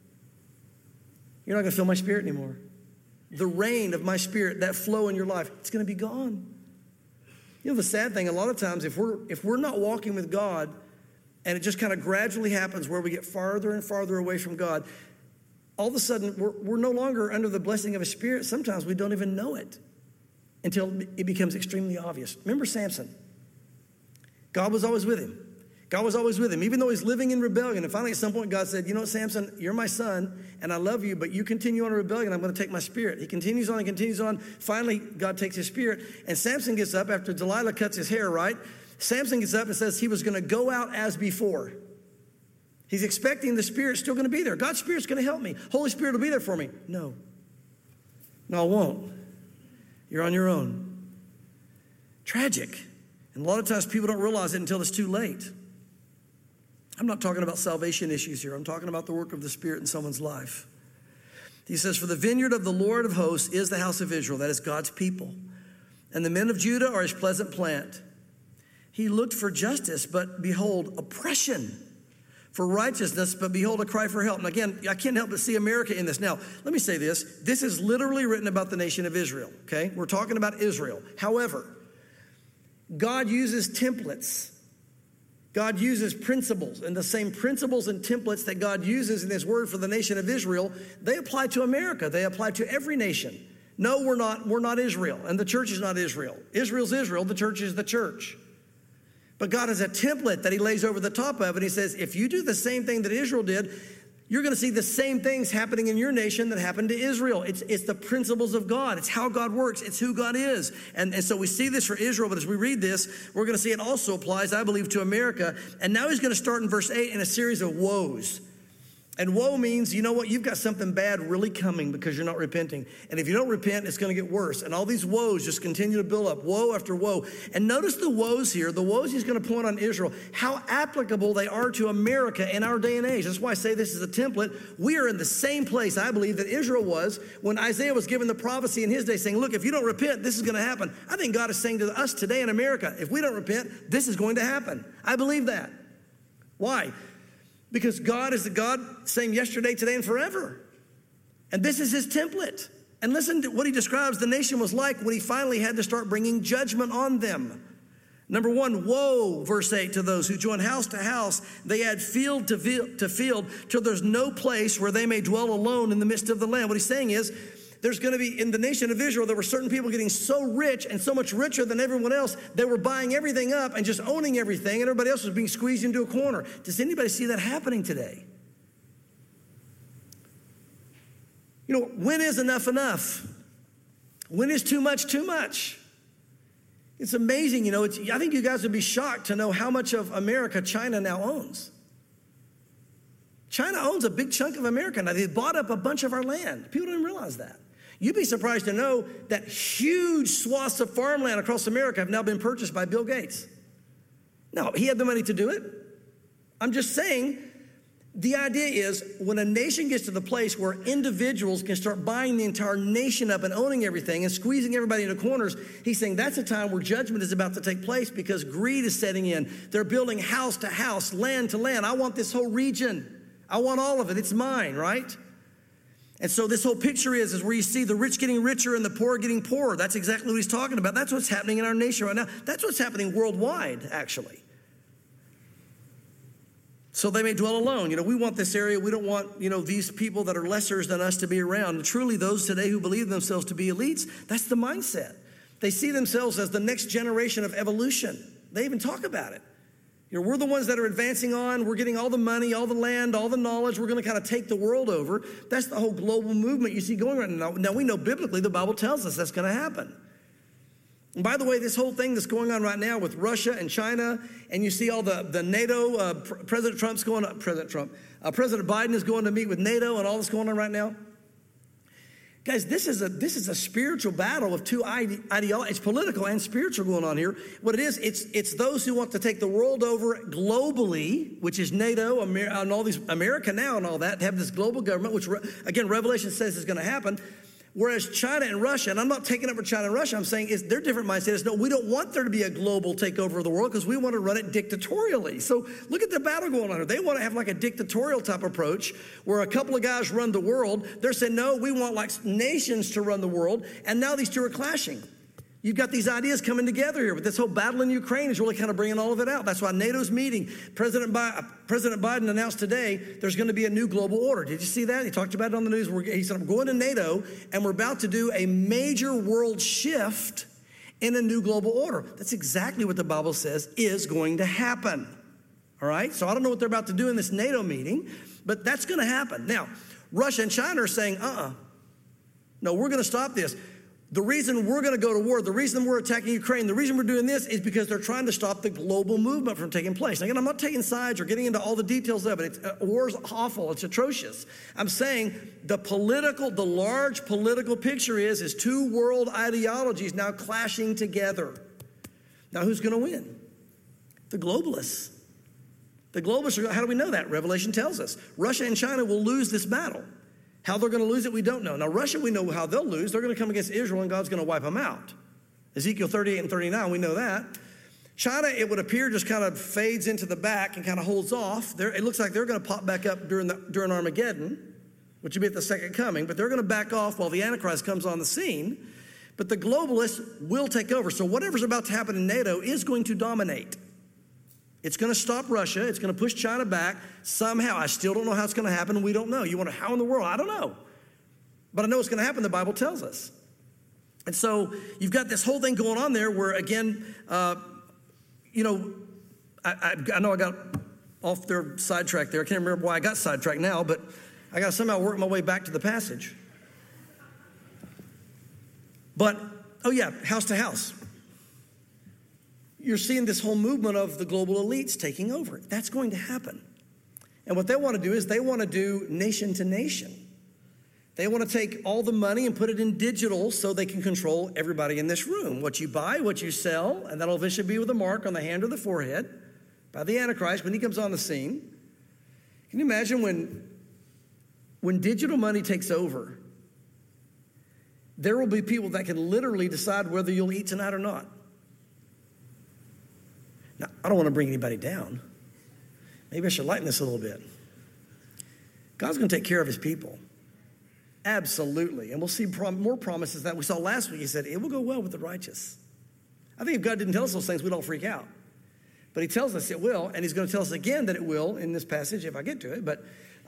You're not going to feel my spirit anymore. The rain of my spirit, that flow in your life, it's going to be gone. You know, the sad thing, a lot of times, if we're not walking with God, and it just kind of gradually happens where we get farther and farther away from God, all of a sudden, we're no longer under the blessing of His Spirit. Sometimes we don't even know it until it becomes extremely obvious. Remember Samson? God was always with him. God was always with him, even though he's living in rebellion. And finally, at some point, God said, you know what, Samson, you're my son, and I love you, but you continue on in rebellion, I'm going to take my spirit. He continues on and continues on. Finally, God takes his spirit. And Samson gets up after Delilah cuts his hair, right? Samson gets up and says he was going to go out as before. He's expecting the Spirit's still going to be there. God's Spirit's going to help me. Holy Spirit will be there for me. No, I won't. You're on your own. Tragic. And a lot of times people don't realize it until it's too late. I'm not talking about salvation issues here. I'm talking about the work of the Spirit in someone's life. He says, for the vineyard of the Lord of hosts is the house of Israel. That is God's people. And the men of Judah are his pleasant plant. He looked for justice, but behold, oppression. For righteousness, but behold, a cry for help. And again, I can't help but see America in this. Now, let me say this. This is literally written about the nation of Israel, okay? We're talking about Israel. However, God uses templates. God uses principles, and the same principles and templates that God uses in his word for the nation of Israel, they apply to America. They apply to every nation. No, we're not Israel, and the church is not Israel. Israel's Israel, the church is the church. But God has a template that he lays over the top of, and he says, if you do the same thing that Israel did, you're going to see the same things happening in your nation that happened to Israel. It's the principles of God. It's how God works. It's who God is. And so we see this for Israel, but as we read this, we're going to see it also applies, I believe, to America. And now he's going to start in verse 8 in a series of woes. And woe means, you know what, you've got something bad really coming because you're not repenting. And if you don't repent, it's going to get worse. And all these woes just continue to build up, woe after woe. And notice the woes here, the woes he's going to point on Israel, how applicable they are to America in our day and age. That's why I say this is a template. We are in the same place, I believe, that Israel was when Isaiah was given the prophecy in his day saying, look, if you don't repent, this is going to happen. I think God is saying to us today in America, if we don't repent, this is going to happen. I believe that. Why? Because God is the God same yesterday, today, and forever. And this is his template. And listen to what he describes the nation was like when he finally had to start bringing judgment on them. Number one, woe, verse 8, to those who join house to house. They add field to field till there's no place where they may dwell alone in the midst of the land. What he's saying is, there's going to be, in the nation of Israel, there were certain people getting so rich and so much richer than everyone else, they were buying everything up and just owning everything, and everybody else was being squeezed into a corner. Does anybody see that happening today? You know, when is enough enough? When is too much too much? It's amazing, you know, I think you guys would be shocked to know how much of America China now owns. China owns a big chunk of America now. They bought up a bunch of our land. People don't even realize that. You'd be surprised to know that huge swaths of farmland across America have now been purchased by Bill Gates. Now, he had the money to do it. I'm just saying, the idea is when a nation gets to the place where individuals can start buying the entire nation up and owning everything and squeezing everybody into corners, he's saying that's a time where judgment is about to take place because greed is setting in. They're building house to house, land to land. I want this whole region. I want all of it. It's mine, right? And so this whole picture is where you see the rich getting richer and the poor getting poorer. That's exactly what he's talking about. That's what's happening in our nation right now. That's what's happening worldwide, actually. So they may dwell alone. We want this area. We don't want, these people that are lessers than us to be around. And truly, those today who believe themselves to be elites, that's the mindset. They see themselves as the next generation of evolution. They even talk about it. We're the ones that are advancing on. We're getting all the money, all the land, all the knowledge. We're going to kind of take the world over. That's the whole global movement you see going right now. Now, we know biblically the Bible tells us that's going to happen. And by the way, this whole thing that's going on right now with Russia and China, and you see all the NATO, President Biden is going to meet with NATO and all this going on right now. Guys, this is a spiritual battle of two ideologies. It's political and spiritual going on here. What it is, it's those who want to take the world over globally, which is NATO, and all these, America now and all that, have this global government, which, again, Revelation says is going to happen. Whereas China and Russia, and I'm not taking up for China and Russia, I'm saying their different mindset. No, we don't want there to be a global takeover of the world because we want to run it dictatorially. So look at the battle going on here. They want to have like a dictatorial type approach where a couple of guys run the world. They're saying, no, we want like nations to run the world. And now these two are clashing. You've got these ideas coming together here, but this whole battle in Ukraine is really kind of bringing all of it out. That's why NATO's meeting. President Biden announced today there's going to be a new global order. Did you see that? He talked about it on the news. He said, I'm going to NATO, and we're about to do a major world shift in a new global order. That's exactly what the Bible says is going to happen. All right? So I don't know what they're about to do in this NATO meeting, but that's going to happen. Now, Russia and China are saying, no, we're going to stop this. The reason we're going to go to war, the reason we're attacking Ukraine, the reason we're doing this is because they're trying to stop the global movement from taking place. Now, again, I'm not taking sides or getting into all the details of it. War's awful. It's atrocious. I'm saying the large political picture is two world ideologies now clashing together. Now, who's going to win? The globalists. The globalists, how do we know that? Revelation tells us. Russia and China will lose this battle. How they're going to lose it, we don't know. Now, Russia, we know how they'll lose. They're going to come against Israel, and God's going to wipe them out. Ezekiel 38 and 39, we know that. China, it would appear, just kind of fades into the back and kind of holds off. It looks like they're going to pop back up during Armageddon, which would be at the second coming, but they're going to back off while the Antichrist comes on the scene. But the globalists will take over. So whatever's about to happen in NATO is going to dominate. It's going to stop Russia. It's going to push China back somehow. I still don't know how it's going to happen. We don't know. You wonder how in the world? I don't know. But I know it's going to happen. The Bible tells us. And so you've got this whole thing going on there where, again, I know I got off their sidetrack there. I can't remember why I got sidetracked now, but I got to somehow work my way back to the passage. But, house to house. You're seeing this whole movement of the global elites taking over. That's going to happen. And what they want to do is they want to do nation to nation. They want to take all the money and put it in digital so they can control everybody in this room. What you buy, what you sell, and that'll eventually be with a mark on the hand or the forehead by the Antichrist when he comes on the scene. Can you imagine when digital money takes over, there will be people that can literally decide whether you'll eat tonight or not. Now, I don't want to bring anybody down. Maybe I should lighten this a little bit. God's going to take care of his people. Absolutely. And we'll see more promises that we saw last week. He said, it will go well with the righteous. I think if God didn't tell us those things, we'd all freak out. But he tells us it will, and he's going to tell us again that it will in this passage if I get to it. But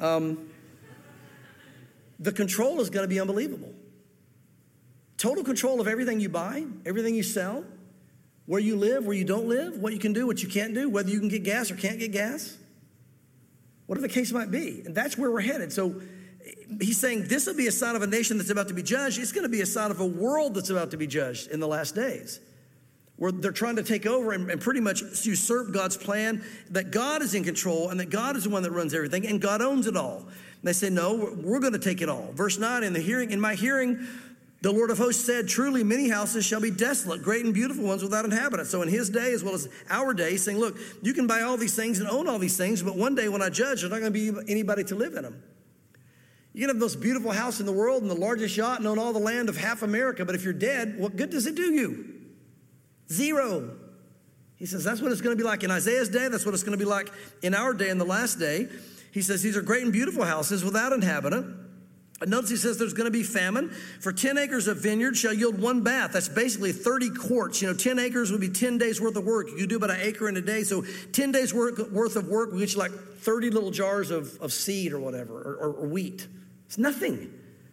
the control is going to be unbelievable. Total control of everything you buy, everything you sell, where you live, where you don't live, what you can do, what you can't do, whether you can get gas or can't get gas, whatever the case might be. And that's where we're headed. So he's saying this will be a sign of a nation that's about to be judged. It's going to be a sign of a world that's about to be judged in the last days, where they're trying to take over and pretty much usurp God's plan, that God is in control and that God is the one that runs everything and God owns it all. And they say, no, we're going to take it all. Verse 9, in my hearing, the Lord of hosts said, truly many houses shall be desolate, great and beautiful ones without inhabitants. So in his day as well as our day, he's saying, look, you can buy all these things and own all these things, but one day when I judge, there's not going to be anybody to live in them. You can have the most beautiful house in the world and the largest yacht and own all the land of half America, but if you're dead, what good does it do you? Zero. He says that's what it's going to be like in Isaiah's day. That's what it's going to be like in our day, in the last day. He says these are great and beautiful houses without inhabitant. And notice he says there's going to be famine. For 10 acres of vineyard shall yield one bath. That's basically 30 quarts. 10 acres would be 10 days worth of work. You do about an acre in a day. So 10 days worth of work will get you like 30 little jars of seed or whatever, or wheat. It's nothing.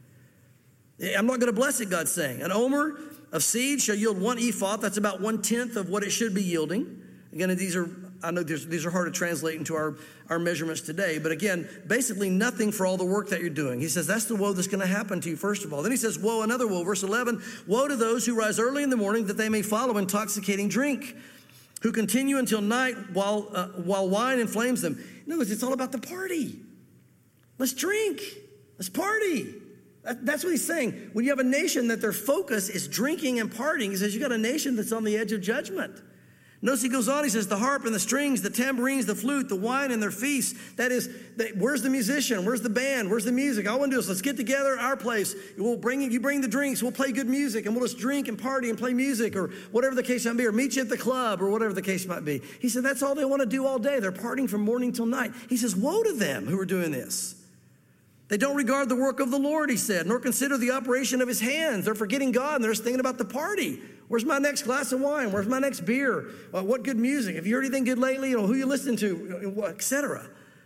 I'm not going to bless it, God's saying. An omer of seed shall yield 1 ephah. That's about 1/10 of what it should be yielding. Again, I know these are hard to translate into our measurements today, but again, basically nothing for all the work that you're doing. He says that's the woe that's going to happen to you, first of all. Then he says, woe, another woe. Verse 11, woe to those who rise early in the morning that they may follow intoxicating drink, who continue until night while wine inflames them. In other words, it's all about the party. Let's drink. Let's party. That's what he's saying. When you have a nation that their focus is drinking and partying, he says you got a nation that's on the edge of judgment. Notice he goes on, he says, the harp and the strings, the tambourines, the flute, the wine and their feasts. That is, where's the musician? Where's the band? Where's the music? All I want to do is let's get together at our place. You bring the drinks. We'll play good music, and we'll just drink and party and play music, or whatever the case might be, or meet you at the club, or whatever the case might be. He said that's all they want to do all day. They're partying from morning till night. He says, woe to them who are doing this. They don't regard the work of the Lord, he said, nor consider the operation of his hands. They're forgetting God, and they're just thinking about the party. Where's my next glass of wine? Where's my next beer? What good music? Have you heard anything good lately? Who you listen to, etc.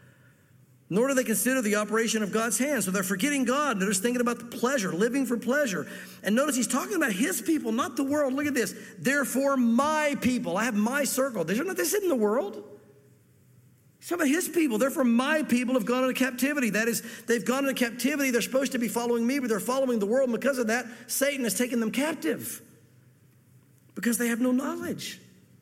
Nor do they consider the operation of God's hands. So they're forgetting God. They're just thinking about the pleasure, living for pleasure. And notice he's talking about his people, not the world. Look at this. Therefore, my people. I have my circle. They're not this in the world. Some of his people, therefore my people have gone into captivity. That is, they've gone into captivity. They're supposed to be following me, but they're following the world. And because of that, Satan has taken them captive because they have no knowledge.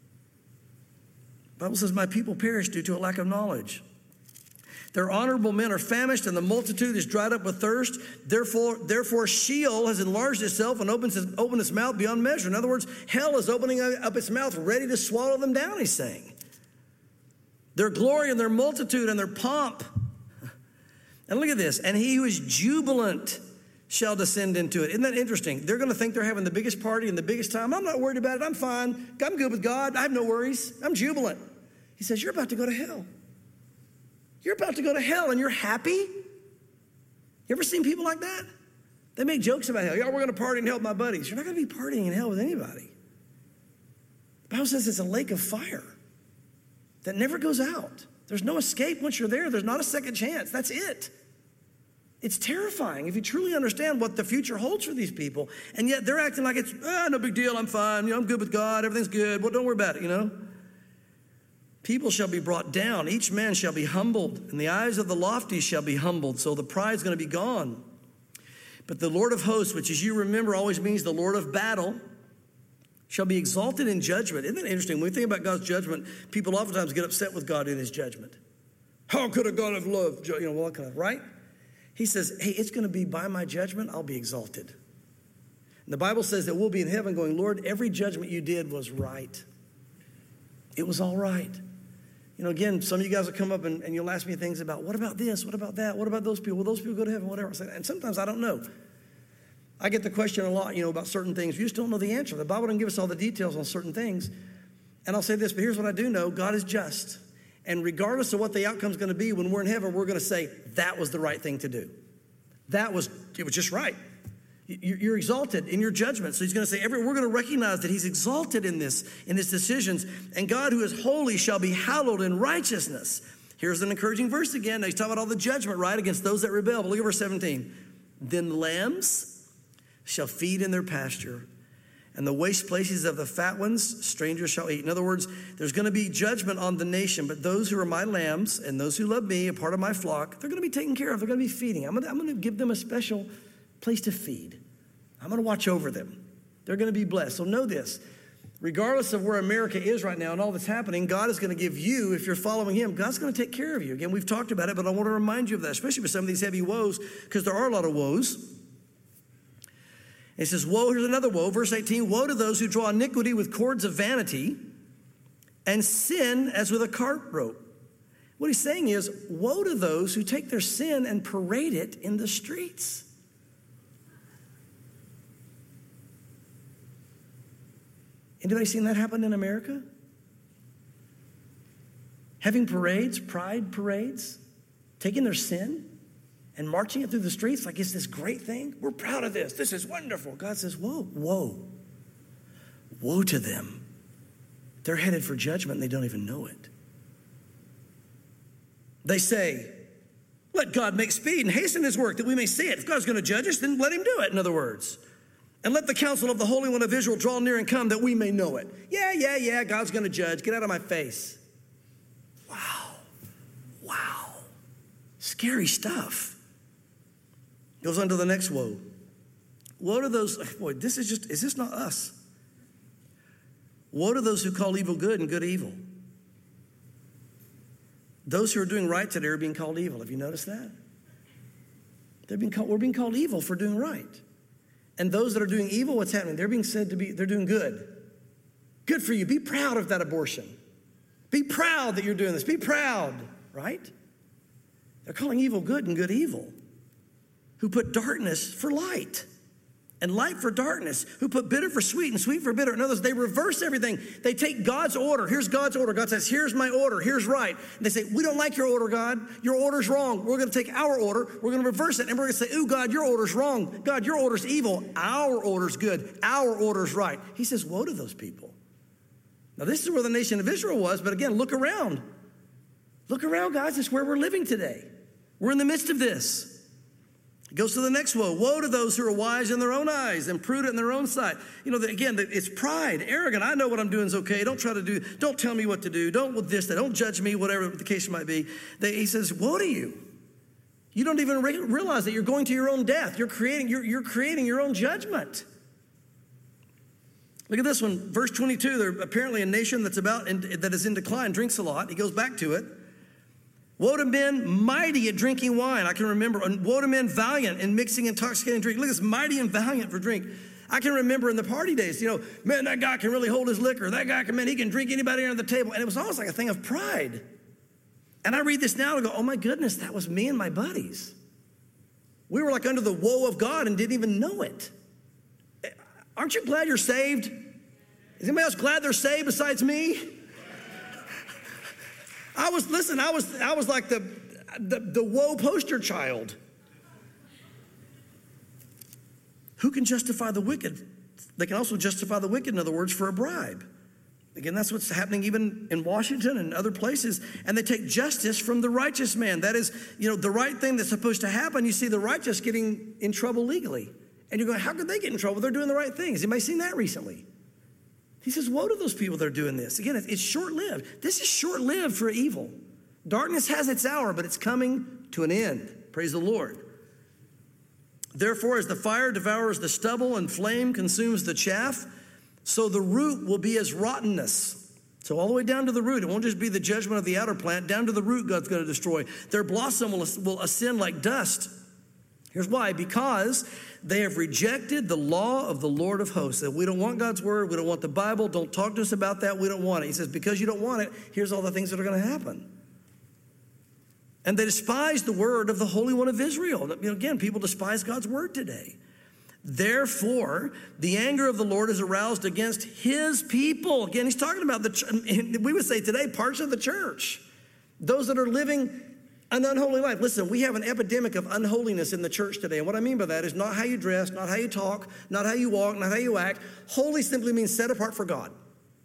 The Bible says, my people perish due to a lack of knowledge. Their honorable men are famished, and the multitude is dried up with thirst. Therefore Sheol has enlarged itself and opened its mouth beyond measure. In other words, hell is opening up its mouth, ready to swallow them down, he's saying. Their glory and their multitude and their pomp. And look at this. And he who is jubilant shall descend into it. Isn't that interesting? They're going to think they're having the biggest party and the biggest time. I'm not worried about it. I'm fine. I'm good with God. I have no worries. I'm jubilant. He says, you're about to go to hell. You're about to go to hell and you're happy? You ever seen people like that? They make jokes about hell. We're going to party in hell with my buddies. You're not going to be partying in hell with anybody. The Bible says it's a lake of fire that never goes out. There's no escape once you're there. There's not a second chance. That's it. It's terrifying if you truly understand what the future holds for these people. And yet they're acting like it's, no big deal, I'm fine. I'm good with God. Everything's good. Well, don't worry about it, People shall be brought down. Each man shall be humbled. And the eyes of the lofty shall be humbled. So the pride's going to be gone. But the Lord of hosts, which as you remember always means the Lord of battle, shall be exalted in judgment. Isn't that interesting? When we think about God's judgment, people oftentimes get upset with God in his judgment. How could a God have loved? Right? He says, hey, it's going to be by my judgment, I'll be exalted. And the Bible says that we'll be in heaven going, Lord, every judgment you did was right. It was all right. Again, some of you guys will come up and you'll ask me things about, what about this? What about that? What about those people? Will those people go to heaven? Whatever. And sometimes I don't know. I get the question a lot, about certain things. You just don't know the answer. The Bible doesn't give us all the details on certain things. And I'll say this, but here's what I do know. God is just. And regardless of what the outcome's going to be, when we're in heaven, we're going to say, that was the right thing to do. It was just right. You're exalted in your judgment. So he's going to say, we're going to recognize that he's exalted in his decisions. And God who is holy shall be hallowed in righteousness. Here's an encouraging verse again. Now he's talking about all the judgment, right, against those that rebel. But look at verse 17. Then the lambs shall feed in their pasture, and the waste places of the fat ones strangers shall eat. In other words, there's going to be judgment on the nation, but those who are my lambs and those who love me, a part of my flock, they're going to be taken care of. They're going to be feeding. I'm going to give them a special place to feed. I'm going to watch over them. They're going to be blessed. So know this. Regardless of where America is right now and all that's happening, God is going to give you, if you're following him, God's going to take care of you. Again, we've talked about it, but I want to remind you of that, especially with some of these heavy woes, because there are a lot of woes. It says, woe, here's another woe, verse 18, woe to those who draw iniquity with cords of vanity and sin as with a cart rope. What he's saying is, woe to those who take their sin and parade it in the streets. Anybody seen that happen in America? Having parades, pride parades, taking their sin and marching it through the streets like it's this great thing. We're proud of this. This is wonderful. God says, whoa, whoa. Woe to them. They're headed for judgment and they don't even know it. They say, let God make speed and hasten his work that we may see it. If God's going to judge us, then let him do it, in other words. And let the counsel of the Holy One of Israel draw near and come that we may know it. Yeah, God's going to judge. Get out of my face. Wow. Scary stuff. Goes on to the next woe. Woe to those, boy, is this not us? Woe to those who call evil good and good evil. Those who are doing right today are being called evil. Have you noticed that? We're being called evil for doing right. And those that are doing evil, what's happening? They're being said they're doing good. Good for you. Be proud of that abortion. Be proud that you're doing this. Be proud, right? They're calling evil good and good evil. Who put darkness for light and light for darkness. Who put bitter for sweet and sweet for bitter. In other words, they reverse everything. They take God's order. Here's God's order. God says, here's my order. Here's right. And they say, we don't like your order, God. Your order's wrong. We're going to take our order. We're going to reverse it. And we're going to say, ooh, God, your order's wrong. God, your order's evil. Our order's good. Our order's right. He says, woe to those people. Now, this is where the nation of Israel was. But again, look around. Look around, guys. It's where we're living today. We're in the midst of this. It goes to the next woe. Woe to those who are wise in their own eyes and prudent in their own sight. Again, it's pride, arrogant. I know what I'm doing is okay. Don't tell me what to do. Don't judge me, whatever the case might be. He says, woe to you. You don't even realize that you're going to your own death. You're creating your own judgment. Look at this one, verse 22. They're apparently a nation that is in decline, drinks a lot. He goes back to it. Woe to men mighty at drinking wine. I can remember. And woe to men valiant in mixing intoxicating drink. Look, it's mighty and valiant for drink. I can remember in the party days, man, that guy can really hold his liquor. That guy he can drink anybody under the table. And it was almost like a thing of pride. And I read this now and go, oh my goodness, that was me and my buddies. We were like under the woe of God and didn't even know it. Aren't you glad you're saved? Is anybody else glad they're saved besides me? I was like the woe poster child. Who can justify the wicked? They can also justify the wicked, in other words, for a bribe. Again, that's what's happening even in Washington and other places. And they take justice from the righteous man. That is, the right thing that's supposed to happen. You see the righteous getting in trouble legally. And you're going, how could they get in trouble? They're doing the right things. Anybody seen that recently? He says, woe to those people that are doing this. Again, it's short-lived. This is short-lived for evil. Darkness has its hour, but it's coming to an end. Praise the Lord. Therefore, as the fire devours the stubble and flame consumes the chaff, so the root will be as rottenness. So all the way down to the root. It won't just be the judgment of the outer plant. Down to the root, God's going to destroy. Their blossom will ascend like dust. Here's why. Because they have rejected the law of the Lord of hosts. That we don't want God's word. We don't want the Bible. Don't talk to us about that. We don't want it. He says, because you don't want it, here's all the things that are going to happen. And they despise the word of the Holy One of Israel. Again, people despise God's word today. Therefore, the anger of the Lord is aroused against his people. Again, he's talking about we would say today, parts of the church. Those that are living an unholy life. Listen, we have an epidemic of unholiness in the church today. And what I mean by that is not how you dress, not how you talk, not how you walk, not how you act. Holy simply means set apart for God.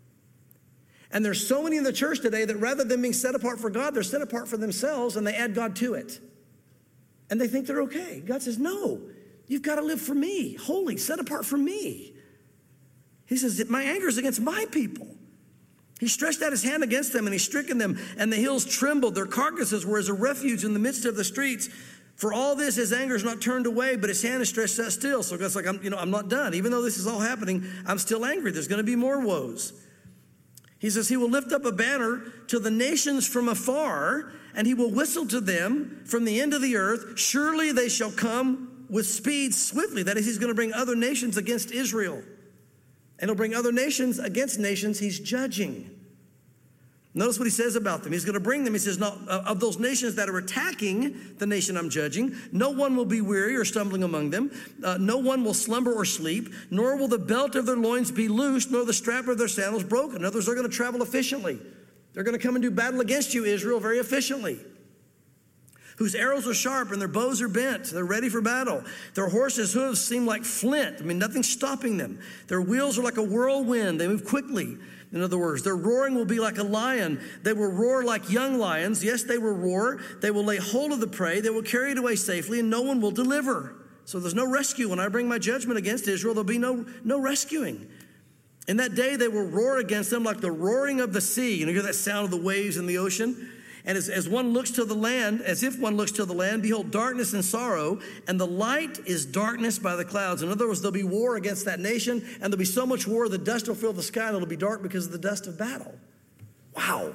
And there's so many in the church today that rather than being set apart for God, they're set apart for themselves and they add God to it. And they think they're okay. God says, no, you've got to live for me, holy, set apart for me. He says, my anger is against my people. He stretched out his hand against them and he stricken them, and the hills trembled. Their carcasses were as a refuge in the midst of the streets. For all this, his anger is not turned away, but his hand is stretched out still. So God's like, I'm not done. Even though this is all happening, I'm still angry. There's going to be more woes. He says he will lift up a banner to the nations from afar, and he will whistle to them from the end of the earth. Surely they shall come with speed swiftly. That is, he's going to bring other nations against Israel. And he'll bring other nations against nations he's judging. Notice what he says about them. He's going to bring them. He says, of those nations that are attacking the nation I'm judging, no one will be weary or stumbling among them. No one will slumber or sleep, nor will the belt of their loins be loosed, nor the strap of their sandals broken. In other words, they're going to travel efficiently. They're going to come and do battle against you, Israel, very efficiently. whose arrows are sharp and their bows are bent. They're ready for battle. Their horses' hooves seem like flint. I mean, nothing's stopping them. Their wheels are like a whirlwind. They move quickly. In other words, their roaring will be like a lion. They will roar like young lions. Yes, they will roar. They will lay hold of the prey. They will carry it away safely, and no one will deliver. So there's no rescue. When I bring my judgment against Israel, there'll be no rescuing. In that day, they will roar against them like the roaring of the sea. You hear that sound of the waves in the ocean? And as one looks to the land, as if one looks to the land, behold, darkness and sorrow, and the light is darkness by the clouds. In other words, there'll be war against that nation, and there'll be so much war, the dust will fill the sky, and it'll be dark because of the dust of battle. Wow.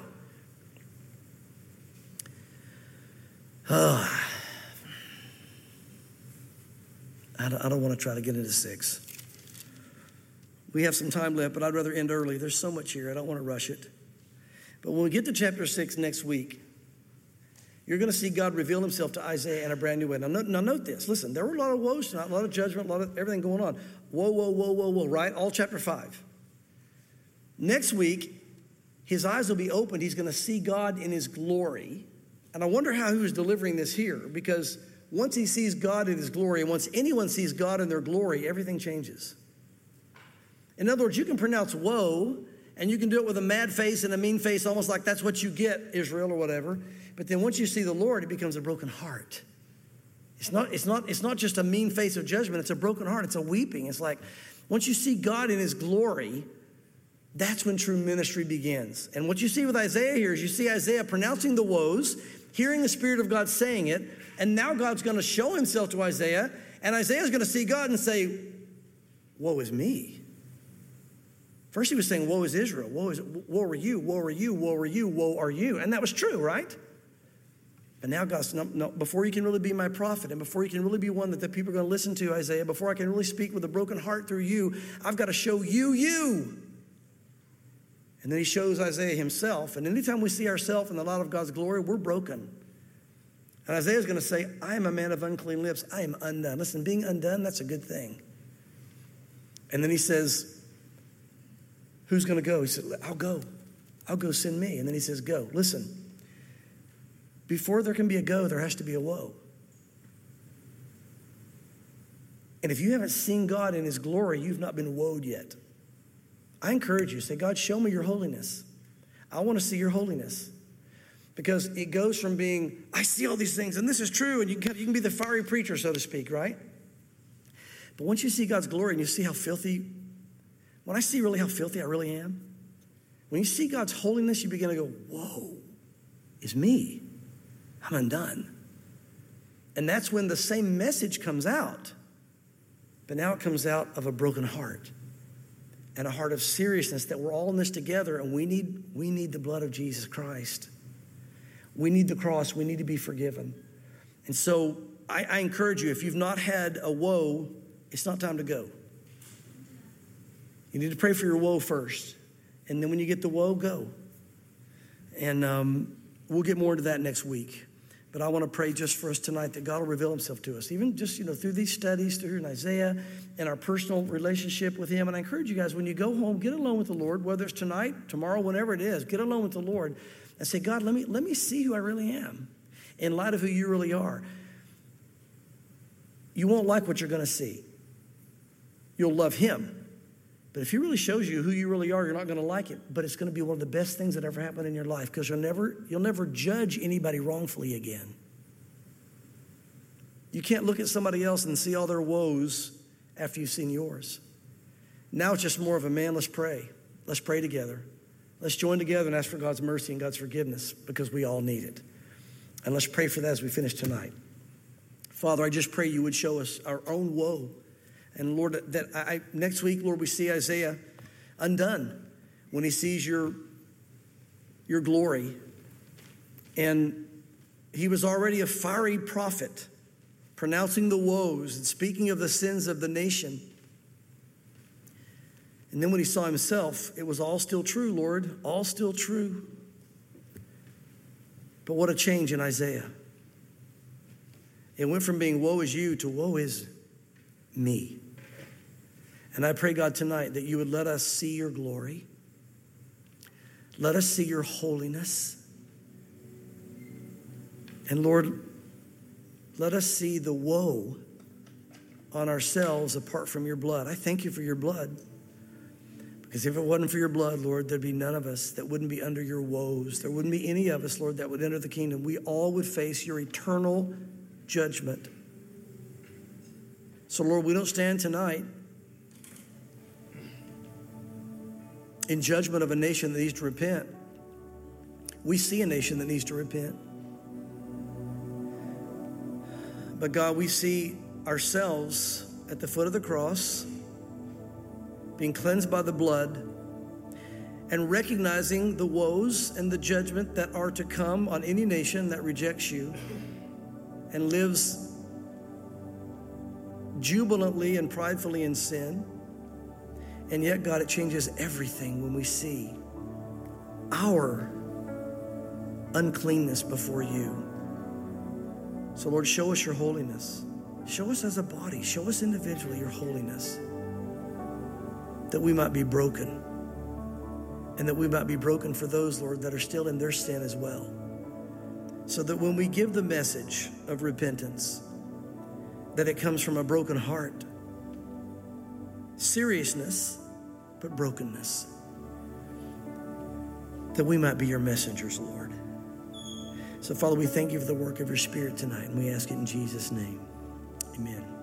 I don't want to try to get into 6. We have some time left, but I'd rather end early. There's so much here. I don't want to rush it. But when we get to chapter 6 next week, you're going to see God reveal himself to Isaiah in a brand new way. Now note this. Listen, there were a lot of woes tonight, a lot of judgment, a lot of everything going on. Whoa, right? All chapter 5. Next week, his eyes will be opened. He's going to see God in his glory. And I wonder how he was delivering this here, because once he sees God in his glory, and once anyone sees God in their glory, everything changes. In other words, you can pronounce woe, and you can do it with a mad face and a mean face, almost like that's what you get, Israel or whatever. But then once you see the Lord, it becomes a broken heart. It's not just a mean face of judgment. It's a broken heart. It's a weeping. It's like once you see God in his glory, that's when true ministry begins. And what you see with Isaiah here is you see Isaiah pronouncing the woes, hearing the Spirit of God saying it, and now God's going to show himself to Isaiah, and Isaiah's going to see God and say, woe is me. First he was saying, woe is Israel, woe are you, woe are you, woe are you, woe are you. And that was true, right? But now God's, no, before you can really be my prophet, and before you can really be one that the people are going to listen to, Isaiah, before I can really speak with a broken heart through you, I've got to show you. And then he shows Isaiah himself. And anytime we see ourselves in the light of God's glory, we're broken. And Isaiah's going to say, I am a man of unclean lips. I am undone. Listen, being undone, that's a good thing. And then he says, who's going to go? He said, I'll go. I'll go, send me. And then he says, go. Listen, before there can be a go, there has to be a woe. And if you haven't seen God in his glory, you've not been woed yet. I encourage you, say, God, show me your holiness. I want to see your holiness. Because it goes from being, I see all these things, and this is true, and you can be the fiery preacher, so to speak, right? But once you see God's glory and you see how filthy, when I see really how filthy I really am, when you see God's holiness, you begin to go, whoa, it's me. I'm undone. And that's when the same message comes out, but now it comes out of a broken heart and a heart of seriousness that we're all in this together, and we need the blood of Jesus Christ. We need the cross. We need to be forgiven. And so I encourage you, if you've not had a woe, it's not time to go. You need to pray for your woe first. And then when you get the woe, go. And we'll get more into that next week. But I want to pray just for us tonight that God will reveal himself to us, even just, through these studies, through in Isaiah, and our personal relationship with him. And I encourage you guys, when you go home, get alone with the Lord, whether it's tonight, tomorrow, whenever it is, get alone with the Lord and say, God, let me see who I really am in light of who you really are. You won't like what you're going to see. You'll love him. But if he really shows you who you really are, you're not going to like it. But it's going to be one of the best things that ever happened in your life, because you'll never judge anybody wrongfully again. You can't look at somebody else and see all their woes after you've seen yours. Now it's just more of a, man, let's pray. Let's pray together. Let's join together and ask for God's mercy and God's forgiveness, because we all need it. And let's pray for that as we finish tonight. Father, I just pray you would show us our own woe. And Lord, that next week, Lord, we see Isaiah undone when he sees your glory. And he was already a fiery prophet, pronouncing the woes and speaking of the sins of the nation. And then when he saw himself, it was all still true, Lord, all still true. But what a change in Isaiah. It went from being woe is you to woe is me. And I pray, God, tonight that you would let us see your glory. Let us see your holiness. And Lord, let us see the woe on ourselves apart from your blood. I thank you for your blood. Because if it wasn't for your blood, Lord, there'd be none of us that wouldn't be under your woes. There wouldn't be any of us, Lord, that would enter the kingdom. We all would face your eternal judgment. So, Lord, we don't stand tonight in judgment of a nation that needs to repent. We see a nation that needs to repent. But God, we see ourselves at the foot of the cross, being cleansed by the blood, and recognizing the woes and the judgment that are to come on any nation that rejects you and lives jubilantly and pridefully in sin. And yet, God, it changes everything when we see our uncleanness before you. So, Lord, show us your holiness. Show us as a body. Show us individually your holiness, that we might be broken, and that we might be broken for those, Lord, that are still in their sin as well. So that when we give the message of repentance, that it comes from a broken heart, seriousness, but brokenness, that we might be your messengers, Lord. So, Father, we thank you for the work of your Spirit tonight, and we ask it in Jesus' name. Amen.